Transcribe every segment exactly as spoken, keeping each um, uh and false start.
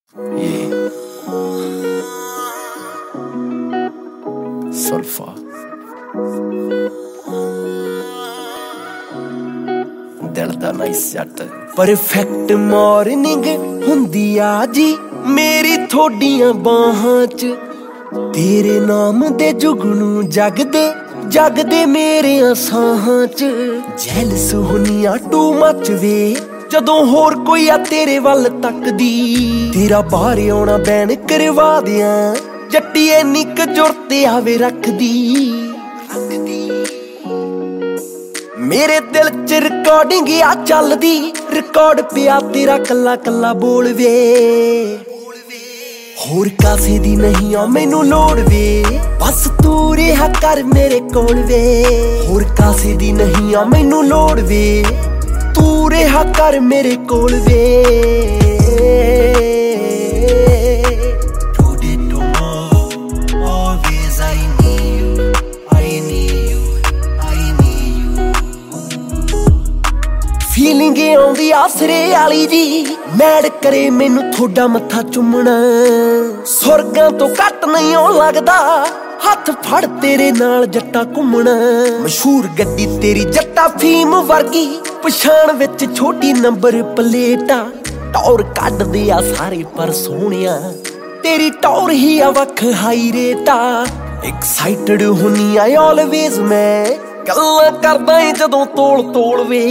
Yeah. Sulfa. ਦਿਲ ਦਾ nice ਜੱਟ ਪਰਫੈਕਟ ਮਾਰਨਿੰਗ ਹੁੰਦੀ ਆ ਜੀ ਮੇਰੀ ਥੋਡੀਆਂ ਬਾਹਾਂ ਚ ਤੇਰੇ ਨਾਮ ਦੇ ਜੁਗਨੂ ਜਗਦੇ ਜਗਦੇ ਮੇਰੇ ਸਾਹਾਂ ਚ ਜੈਲਸ ਹੁੰਨੀਆਂ ਟੂ ਮੱਚ ਵੇ ਜਦੋਂ ਹੋਰ ਕੋਈ ਆ ਤੇਰੇ ਵੱਲ ਤੱਕਦੀ ਤੇਰਾ ਬਾਹਰ ਆਉਣਾ ਬੈਨ ਕਰਵਾ ਦਿਆਂ ਜੱਟੀ ਐਨੀ ਕੁ ਜੁਰਤ ਆਵੇ ਰੱਖਦੀ ਮੇਰੇ ਦਿਲ ਚ ਰਿਕਾਰਡਿੰਗ ਆ ਚੱਲਦੀ ਰਿਕਾਰਡ ਪਿਆ ਤੇਰਾ ਕੱਲਾ ਕੱਲਾ ਬੋਲ ਵੇ ਹੋਰ ਕਾਸੇ ਦੀ ਨਹੀਂ ਆ ਮੈਨੂੰ ਲੋੜ ਵੇ ਬਸ ਤੂੰ ਰਿਹਾ ਕਰ ਮੇਰੇ ਕੋਲ ਵੇ ਹੋਰ ਕਾਸੇ ਦੀ ਨਹੀਂ ਆ ਮੈਨੂੰ ਲੋੜ ਵੇ ਤੂੰ ਰਿਹਾ ਕਰ ਮੇਰੇ ਕੋਲ ਵੇ ਫੀਲਿੰਗ ਆਉਂਦੀ ਆਸਰੇ ਵਾਲੀ ਜੀ ਮੈਡ ਕਰੇ ਮੈਨੂੰ ਥੋੜਾ ਮੱਥਾ ਚੁੰਮਣਾ ਸੁਰਗਾਂ ਤੋਂ ਘੱਟ ਨਹੀਂ ਆਉਣ ਲੱਗਦਾ ਹੱਥ ਫੜ ਤੇਰੇ ਨਾਲ ਜੱਟਾ ਘੁੰਮਣਾ ਮਸ਼ਹੂਰ ਗੱਡੀ ਤੇਰੀ ਜੱਟਾ ਫੀਮ ਵਰਗੀ ਪਛਾਣ ਵਿੱਚ ਛੋਟੀ ਨੰਬਰ ਪਲੇਟਾਂ ਟੌਰ ਕੱਢਦੇ ਆ ਸਾਰੇ ਪਰ ਸੋਹਣਿਆ ਤੇਰੀ ਟੌਰ ਹੀ ਆ ਵੱਖ ਹਾਈ ਰੇਟਾ ਐਕਸਾਈਟਡ ਹੁੰਨੀ ਆ ਆਲਵੇਜ਼ ਮੈਂ ਗੱਲਾਂ ਕਰਦਾ ਏ ਜਦੋਂ ਤੋਲ ਤੋਲ ਵੇ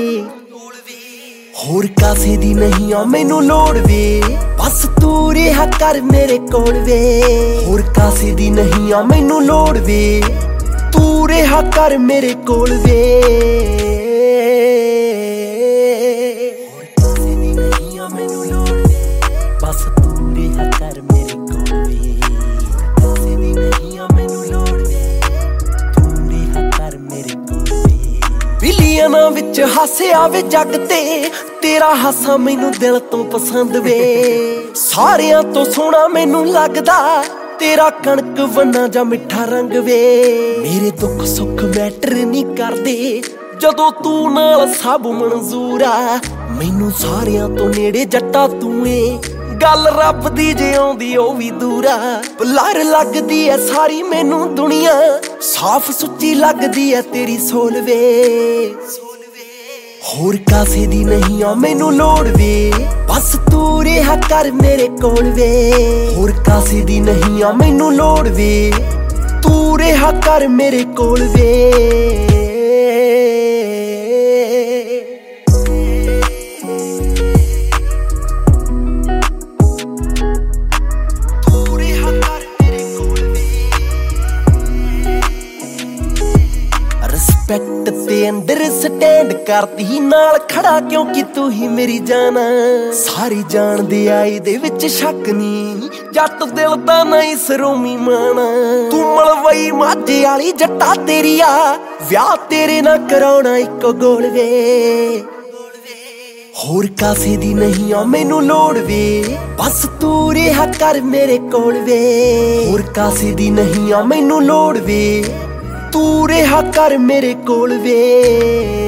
ਹੋਰ ਕਾਸੇ ਦੀ ਨਹੀਂ ਆ ਮੈਨੂੰ ਲੋੜ ਵੇ ਬਸ ਤੂੰ ਰਿਹਾ ਕਰ ਮੇਰੇ ਕੋਲ ਵੇ ਹੋਰ ਕਾਸੇ ਦੀ ਨਹੀਂ ਆ ਮੈਨੂੰ ਲੋੜ ਵੇ ਤੂੰ ਰਿਹਾ ਕਰ ਮੇਰੇ ਕੋਲ ਵੇ ਹੋਰ ਕਾਸੇ ਦੀ ਨਹੀਂ ਆ ਮੈਨੂੰ ਲੋੜ ਵੇ ਬਸ ਤੂੰ ਰਿਹਾ ਕਰ ਮੇਰੇ ਕੋਲ ਵੇ ਹੋਰ ਕਾਸੇ ਦੀ ਨਹੀਂ ਆ ਮੈਨੂੰ ਲੋੜ ਵੇ ਤੂੰ ਰਿਹਾ ਕਰ ਮੇਰੇ ਕੋਲ ਵੇ ਬਿਲੀਅਨਾਂ ਵਿੱਚ ਹਾਸੇ ਆਵੇ ਜੱਗ ਤੇ ਤੇਰਾ ਹਾਸਾ ਮੈਨੂੰ ਦਿਲ ਤੋਂ ਪਸੰਦ ਵੇ ਸਾਰਿਆਂ ਤੋਂ ਸੋਹਣਾ ਮੈਨੂੰ ਲੱਗਦਾ ਤੇਰਾ ਕਣਕ ਵੰਨਾ ਜਾਂ ਮਿੱਠਾ ਰੰਗ ਵੇ ਮੇਰੇ ਦੁੱਖ ਸੁੱਖ ਮੈਟਰ ਨਹੀਂ ਕਰਦੇ ਜਦੋਂ ਤੂੰ ਨਾਲ ਸਭ ਮਨਜ਼ੂਰ ਆ ਮੈਨੂੰ ਸਾਰਿਆਂ ਤੋਂ ਨੇੜੇ ਜੱਟਾ ਤੂੰ ਏ ਗੱਲ ਰੱਬ ਦੀ ਜੇ ਆਉਂਦੀ ਉਹ ਵੀ ਦੂਰਾ ਬਲਰ ਲੱਗਦੀ ਐ ਸਾਰੀ ਮੈਨੂੰ ਦੁਨੀਆ ਸਾਫ਼ ਸੁੱਚੀ ਲੱਗਦੀ ਐ ਤੇਰੀ ਸੋਲ ਵੇ ਹੋਰ ਕਾਸੇ ਦੀ ਨਹੀਂ ਆ ਮੈਨੂੰ ਲੋੜ ਵੇ ਬਸ ਤੂੰ ਰਿਹਾ ਕਰ ਮੇਰੇ ਕੋਲ ਵੇ ਹੋਰ ਕਾਸੇ ਦੀ ਨਹੀਂ ਆ ਮੈਨੂੰ ਲੋੜ ਵੇ ਤੂੰ ਰਿਹਾ ਕਰ ਮੇਰੇ ਕੋਲ ਵੇ ਰਿਸਪੈਕਟ ਤੇ ਅੰਡਰਸਟੈਂਡ ਕਰਦੀ ਨਾਲ ਖੜਾ ਕਿਉਂਕਿ ਤੂੰ ਹੀ ਮੇਰੀ ਜਾਨ ਸਾਰੀ ਜਾਣਦੇ ਆ ਇਹਦੇ ਵਿੱਚ ਸ਼ੱਕ ਨਹੀਂ ਜੱਟ ਦਿਲ ਦਾ ਨਹੀਂ ਸਰੋਮੀ ਮਾਣਾ ਤੂੰ ਮਲਵਈ ਮਾਝੇ ਵਾਲੀ ਜੱਟਾ ਤੇਰੀ ਆ ਵਿਆਹ ਤੇਰੇ ਨਾਲ ਕਰਾਉਣਾ ਇੱਕੋ ਗੋਲ ਵੇ ਹੋਰ ਕਾਸੇ ਦੀ ਨਹੀਂ ਆ ਮੈਨੂੰ ਲੋੜ ਵੇ ਬਸ ਤੂੰ ਰਿਹਾ ਕਰ ਮੇਰੇ ਕੋਲ ਵੇ ਹੋਰ ਕਾਸੇ ਦੀ ਨਹੀਂ ਆ ਮੈਨੂੰ ਲੋੜ ਵੇ ਤੂੰ ਰਿਹਾ ਕਰ ਮੇਰੇ ਕੋਲ ਵੇ